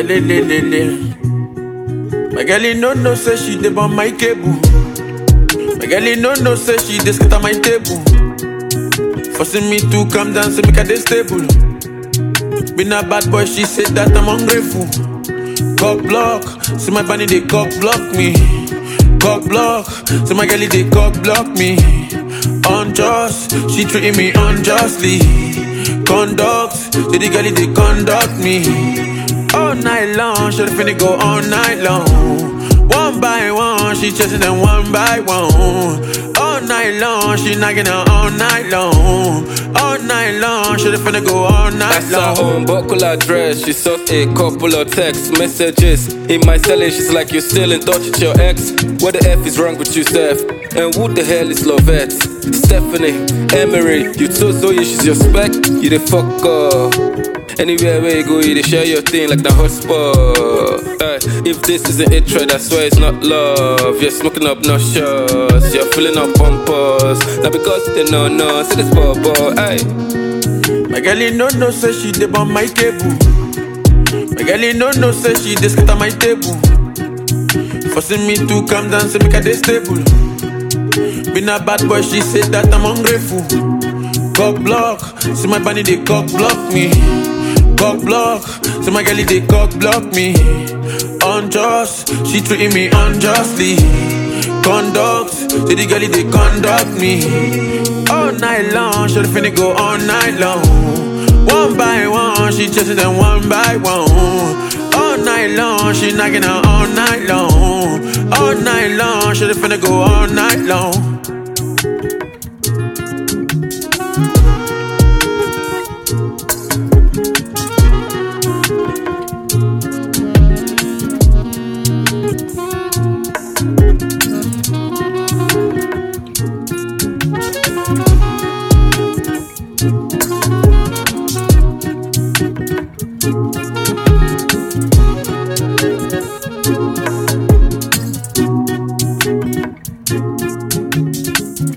Lelelelele. My girl, no, say she dey on my cable. My girl, no, say she dey scatter my table. Forcing me to calm down, say make her dey stable. Been a bad boy, she said that I'm ungrateful. Cock block, see my bunny they cock block me. Cock block, see my girl they cock block me. Unjust, she treating me unjustly. Conduct, see the girl they conduct me. All night long, she finna go all night long. One by one, she chasing them one by one. All night long, she knocking out all night long. All night long, she finna go all night long. That's her own buckle address. She saw a couple of text messages in my celly. She's like, you're still in touch with your ex. What the F is wrong with you, Steph? And who the hell is Lovette? Stephanie, Emery, you told Zoe she's your spec. You the fuck up. Anywhere where you go, you dey share your thing like the hotspot. If this isn't it, try, I swear it's not love. You're smoking up no shots, you're filling up bumpers. Now because they no, see this bubble, ay. My girl, no, say she dey on my cable. My girl, no, say she dey scatter my table. Forcing me to calm down, say make her dey stable. Been a bad boy, she said that I'm ungrateful. Cock block, see my bunny they cock block me. Cock block, see my girl they cock block me. Unjust, she treating me unjustly. Conduct, see the girl they conduct me. All night long, she finna go all night long. One by one, she chasing them one by one. All night long, she knocking out all night long. All night long, she finna go all night long.